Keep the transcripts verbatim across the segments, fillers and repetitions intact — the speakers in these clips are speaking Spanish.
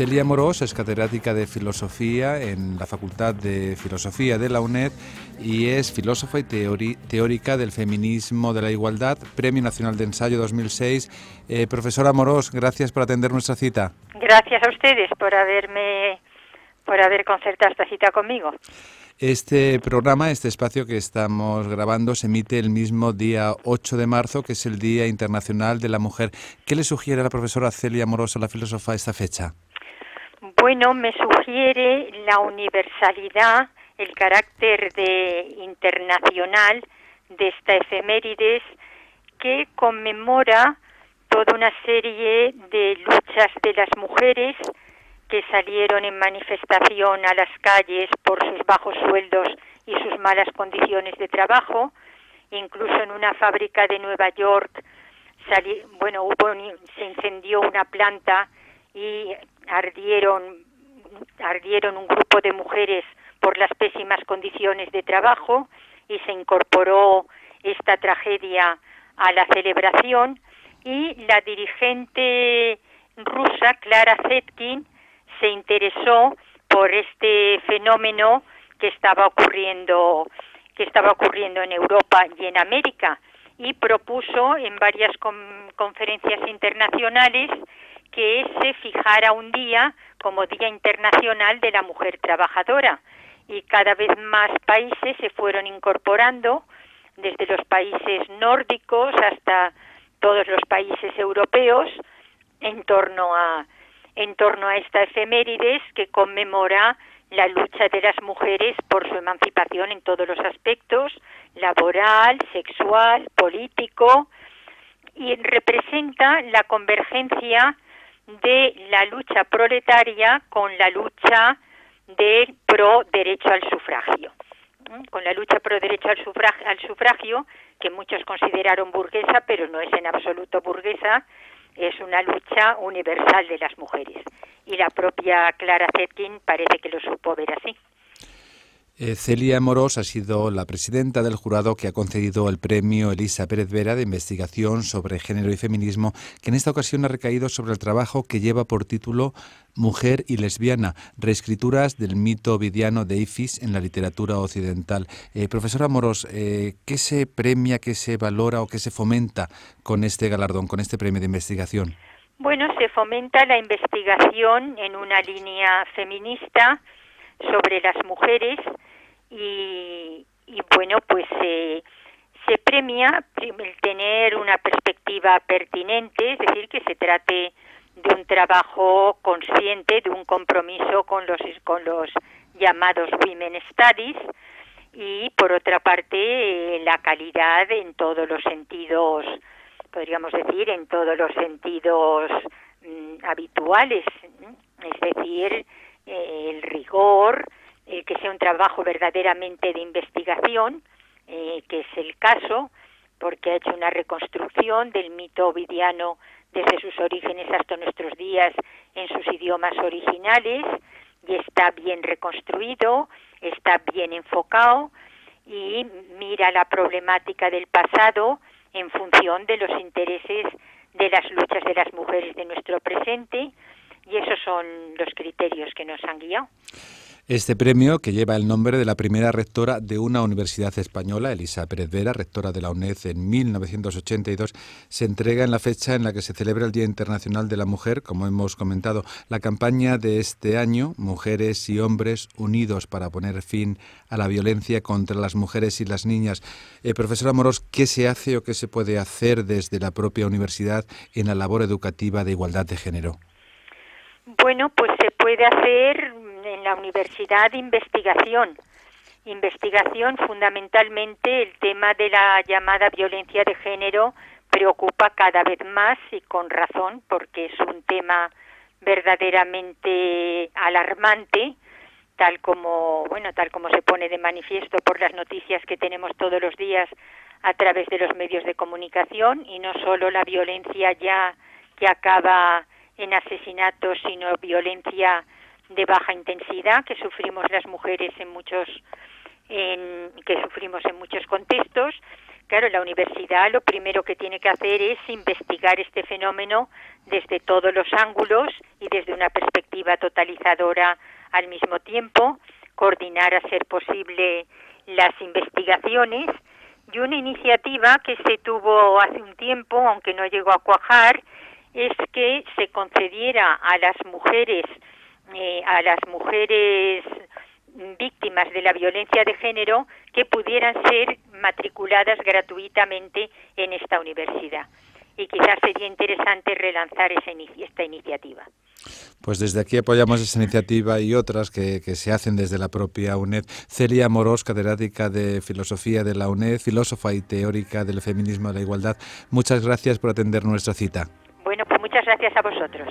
Celia Amorós es catedrática de Filosofía en la Facultad de Filosofía de la UNED y es filósofa y teori- teórica del feminismo de la igualdad, Premio Nacional de Ensayo dos mil seis. Eh, profesora Amorós, gracias por atender nuestra cita. Gracias a ustedes por haberme, por haber concertado esta cita conmigo. Este programa, este espacio que estamos grabando, se emite el mismo día ocho de marzo, que es el Día Internacional de la Mujer. ¿Qué le sugiere a la profesora Celia Amorós, a la filósofa, esta fecha? Bueno, me sugiere la universalidad, el carácter de internacional de esta efemérides que conmemora toda una serie de luchas de las mujeres que salieron en manifestación a las calles por sus bajos sueldos y sus malas condiciones de trabajo. Incluso en una fábrica de Nueva York, salí, bueno, hubo, se incendió una planta y ardieron, ardieron un grupo de mujeres por las pésimas condiciones de trabajo y se incorporó esta tragedia a la celebración. Y la dirigente rusa, Clara Zetkin, se interesó por este fenómeno que estaba ocurriendo que estaba ocurriendo en Europa y en América y propuso en varias con, conferencias internacionales que se fijara un día como Día Internacional de la Mujer Trabajadora, y cada vez más países se fueron incorporando, desde los países nórdicos hasta todos los países europeos, en torno a en torno a esta efemérides que conmemora la lucha de las mujeres por su emancipación en todos los aspectos, laboral, sexual, político, y representa la convergencia de la lucha proletaria con la lucha del pro derecho al sufragio. Con la lucha pro derecho al sufragio, al sufragio, que muchos consideraron burguesa, pero no es en absoluto burguesa, es una lucha universal de las mujeres. Y la propia Clara Zetkin parece que lo supo ver así. Eh, Celia Amorós ha sido la presidenta del jurado que ha concedido el premio Elisa Pérez Vera de investigación sobre género y feminismo, que en esta ocasión ha recaído sobre el trabajo que lleva por título Mujer y lesbiana, reescrituras del mito ovidiano de Ifis en la literatura occidental. Eh, profesora Amorós, eh, ¿qué se premia, qué se valora o qué se fomenta con este galardón, con este premio de investigación? Bueno, se fomenta la investigación en una línea feminista sobre las mujeres y, y bueno, pues eh, se premia el tener una perspectiva pertinente, es decir, que se trate de un trabajo consciente, de un compromiso con los con los llamados Women Studies, y por otra parte eh, la calidad en todos los sentidos, podríamos decir, en todos los sentidos mm, habituales, es decir, eh, el rigor, eh, que sea un trabajo verdaderamente de investigación, eh, que es el caso, porque ha hecho una reconstrucción del mito ovidiano desde sus orígenes hasta nuestros días en sus idiomas originales, y está bien reconstruido, está bien enfocado y mira la problemática del pasado en función de los intereses de las luchas de las mujeres de nuestro presente, y esos son los criterios que nos han guiado. Este premio, que lleva el nombre de la primera rectora de una universidad española, Elisa Pérez Vera, rectora de la UNED en mil novecientos ochenta y dos, se entrega en la fecha en la que se celebra el Día Internacional de la Mujer, como hemos comentado. La campaña de este año, Mujeres y Hombres Unidos para poner fin a la violencia contra las mujeres y las niñas. Eh, profesora Amorós, ¿qué se hace o qué se puede hacer desde la propia universidad en la labor educativa de igualdad de género? Bueno, pues se puede hacer en la universidad investigación, investigación fundamentalmente. El tema de la llamada violencia de género preocupa cada vez más, y con razón, porque es un tema verdaderamente alarmante, tal como, bueno, tal como se pone de manifiesto por las noticias que tenemos todos los días a través de los medios de comunicación, y no solo la violencia ya que acaba en asesinatos, sino violencia de baja intensidad que sufrimos las mujeres en muchos en, que sufrimos en muchos contextos, Claro, la universidad lo primero que tiene que hacer es investigar este fenómeno desde todos los ángulos y desde una perspectiva totalizadora al mismo tiempo, coordinar a ser posible las investigaciones, y una iniciativa que se tuvo hace un tiempo, aunque no llegó a cuajar, es que se concediera a las mujeres, eh, a las mujeres víctimas de la violencia de género, que pudieran ser matriculadas gratuitamente en esta universidad. Y quizás sería interesante relanzar esa inici- esta iniciativa. Pues desde aquí apoyamos esa iniciativa y otras que, que se hacen desde la propia UNED. Celia Amorós, catedrática de Filosofía de la UNED, filósofa y teórica del feminismo y la igualdad, muchas gracias por atender nuestra cita. Bueno, pues muchas gracias a vosotros.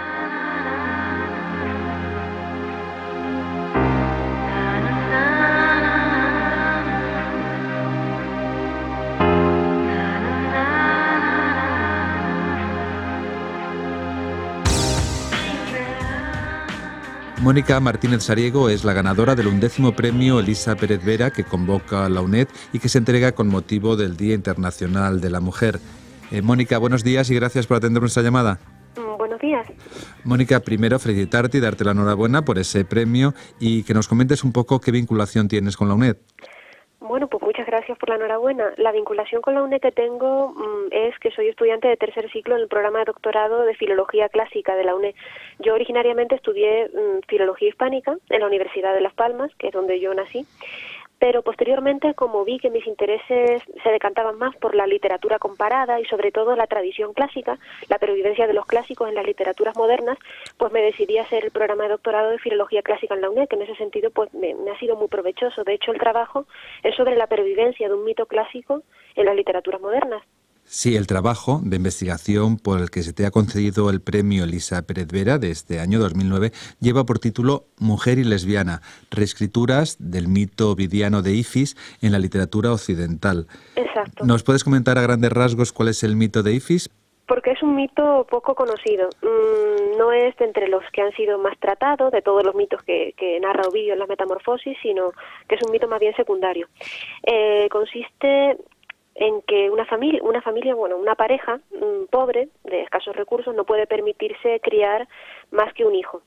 Mónica Martínez Sariego es la ganadora del undécimo premio Elisa Pérez Vera que convoca la UNED y que se entrega con motivo del Día Internacional de la Mujer. Eh, Mónica, buenos días y gracias por atender nuestra llamada. Buenos días. Mónica, primero felicitarte y darte la enhorabuena por ese premio y que nos comentes un poco qué vinculación tienes con la UNED. Bueno, pues muchas gracias por la enhorabuena. La vinculación con la UNED que tengo mmm, es que soy estudiante de tercer ciclo en el programa de doctorado de Filología Clásica de la UNED. Yo originariamente estudié mmm, Filología Hispánica en la Universidad de Las Palmas, que es donde yo nací, pero posteriormente, como vi que mis intereses se decantaban más por la literatura comparada y sobre todo la tradición clásica, la pervivencia de los clásicos en las literaturas modernas, pues me decidí a hacer el programa de doctorado de Filología Clásica en la UNED, que en ese sentido pues me, me ha sido muy provechoso. De hecho, el trabajo es sobre la pervivencia de un mito clásico en las literaturas modernas. Sí, el trabajo de investigación por el que se te ha concedido el premio Elisa Pérez Vera de este año dos mil nueve lleva por título Mujer y lesbiana, reescrituras del mito ovidiano de Ifis en la literatura occidental. Exacto. ¿Nos puedes comentar a grandes rasgos cuál es el mito de Ifis? Porque es un mito poco conocido. Mm, no es de entre los que han sido más tratados, de todos los mitos que, que narra Ovidio en las Metamorfosis, sino que es un mito más bien secundario. Eh, consiste en que una familia, una familia, bueno, una pareja mmm, pobre, de escasos recursos, no puede permitirse criar más que un hijo.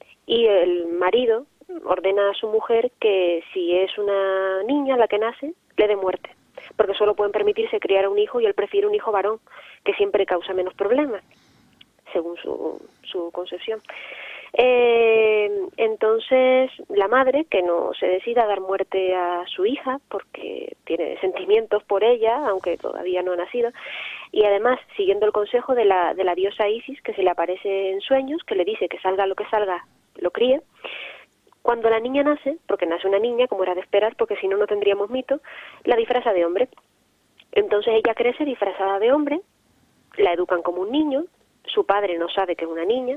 Y el marido ordena a su mujer que si es una niña la que nace, le dé muerte, porque solo pueden permitirse criar a un hijo y él prefiere un hijo varón, que siempre causa menos problemas, según su, su concepción. Eh, entonces la madre, que no se decida a dar muerte a su hija porque tiene sentimientos por ella, aunque todavía no ha nacido, y además siguiendo el consejo de la, de la diosa Isis, que se le aparece en sueños, que le dice que salga lo que salga, lo críe. Cuando la niña nace, porque nace una niña, como era de esperar, porque si no, no tendríamos mito, la disfraza de hombre. Entonces ella crece disfrazada de hombre, la educan como un niño, su padre no sabe que es una niña,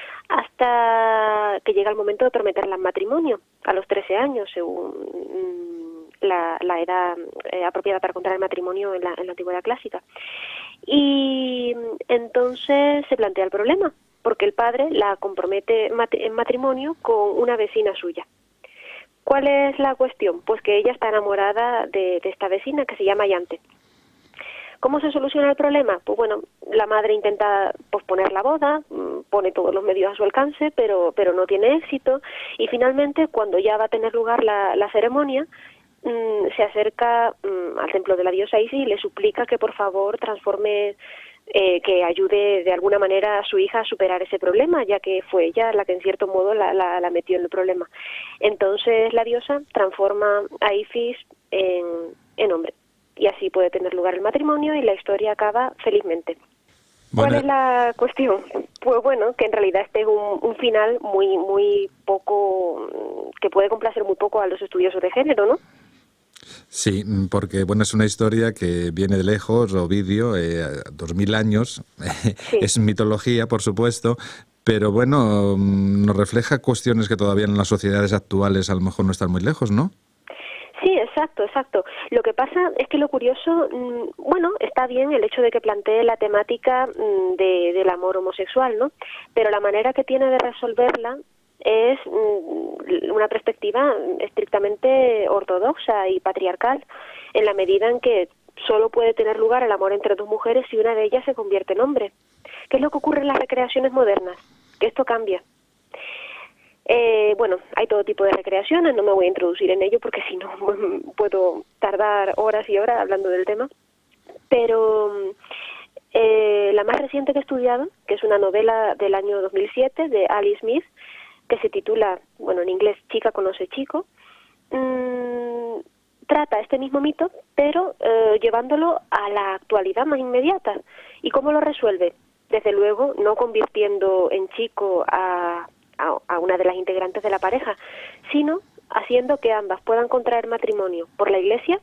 hasta que llega el momento de prometerla en matrimonio, a los trece años, según la, la edad eh, apropiada para contraer matrimonio en la, en la antigüedad clásica. Y entonces se plantea el problema, porque el padre la compromete en matrimonio con una vecina suya. ¿Cuál es la cuestión? Pues que ella está enamorada de, de esta vecina, que se llama Yante. ¿Cómo se soluciona el problema? Pues bueno, la madre intenta posponer la boda, pone todos los medios a su alcance, pero pero no tiene éxito, y finalmente, cuando ya va a tener lugar la, la ceremonia, mmm, se acerca mmm, al templo de la diosa Isis y le suplica que por favor transforme, eh, que ayude de alguna manera a su hija a superar ese problema, ya que fue ella la que en cierto modo la, la, la metió en el problema. Entonces la diosa transforma a Ifis en, en hombre. Y así puede tener lugar el matrimonio y la historia acaba felizmente. Bueno. ¿Cuál es la cuestión? Pues bueno, que en realidad este es un, un final muy muy poco, que puede complacer muy poco a los estudiosos de género, ¿no? Sí, porque bueno, es una historia que viene de lejos, Ovidio, eh, dos mil años, sí. Es mitología, por supuesto, pero bueno, nos refleja cuestiones que todavía en las sociedades actuales a lo mejor no están muy lejos, ¿no? Sí, exacto, exacto. Lo que pasa es que lo curioso, mmm, bueno, está bien el hecho de que plantee la temática mmm, de, del amor homosexual, ¿no? Pero la manera que tiene de resolverla es mmm, una perspectiva estrictamente ortodoxa y patriarcal, en la medida en que solo puede tener lugar el amor entre dos mujeres si una de ellas se convierte en hombre. ¿Qué es lo que ocurre en las recreaciones modernas? Que esto cambia. Eh, bueno, hay todo tipo de recreaciones, no me voy a introducir en ello porque si no puedo tardar horas y horas hablando del tema, pero eh, la más reciente que he estudiado, que es una novela del año dos mil siete de Ali Smith, que se titula, bueno, en inglés Chica conoce chico, mmm, trata este mismo mito, pero eh, llevándolo a la actualidad más inmediata. ¿Y cómo lo resuelve? Desde luego, no convirtiendo en chico a, a, a una de las integrantes de la pareja, sino haciendo que ambas puedan contraer matrimonio por la Iglesia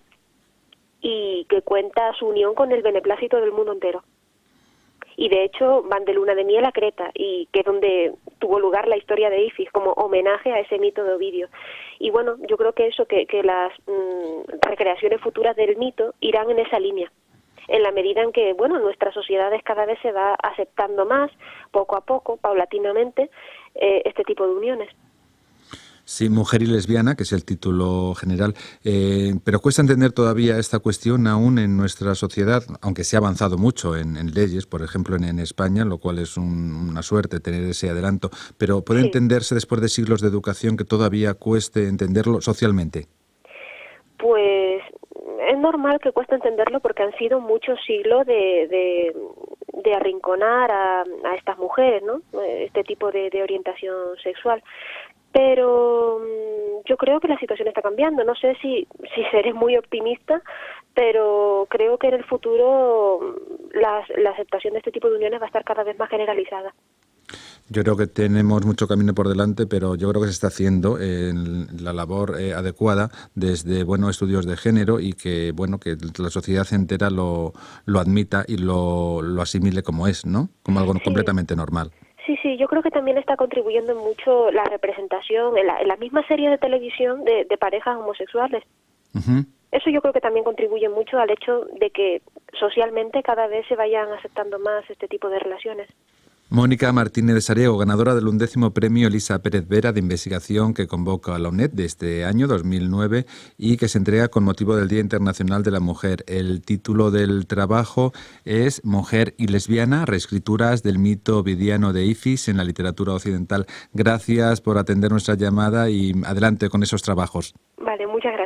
y que cuenta su unión con el beneplácito del mundo entero. Y de hecho van de luna de miel a Creta, y que es donde tuvo lugar la historia de Ifis, como homenaje a ese mito de Ovidio. Y bueno, yo creo que eso, que, que las mmm, recreaciones futuras del mito irán en esa línea, en la medida en que, bueno, nuestras sociedades cada vez se va aceptando más, poco a poco, paulatinamente, eh, este tipo de uniones. Sí, Mujer y lesbiana, que es el título general, eh, pero cuesta entender todavía esta cuestión aún en nuestra sociedad, aunque se ha avanzado mucho en, en leyes, por ejemplo en, en España, lo cual es un, una suerte tener ese adelanto, pero ¿puede sí. entenderse después de siglos de educación que todavía cueste entenderlo socialmente? Pues es normal que cueste entenderlo porque han sido muchos siglos de, de, de arrinconar a, a estas mujeres, ¿no? Este tipo de, de orientación sexual. Pero yo creo que la situación está cambiando. No sé si, si seré muy optimista, pero creo que en el futuro la, la aceptación de este tipo de uniones va a estar cada vez más generalizada. Yo creo que tenemos mucho camino por delante, pero yo creo que se está haciendo en la labor eh, adecuada desde buenos estudios de género y que bueno que la sociedad entera lo, lo admita y lo, lo asimile como es, ¿no? Como algo sí. completamente normal. Sí, sí, yo creo que también está contribuyendo mucho la representación en la, en la misma serie de televisión de, de parejas homosexuales. Uh-huh. Eso yo creo que también contribuye mucho al hecho de que socialmente cada vez se vayan aceptando más este tipo de relaciones. Mónica Martínez de Sariego, ganadora del undécimo premio Elisa Pérez Vera de investigación que convoca a la UNED de este año dos mil nueve y que se entrega con motivo del Día Internacional de la Mujer. El título del trabajo es Mujer y lesbiana, reescrituras del mito ovidiano de Ifis en la literatura occidental. Gracias por atender nuestra llamada y adelante con esos trabajos. Vale, muchas gracias.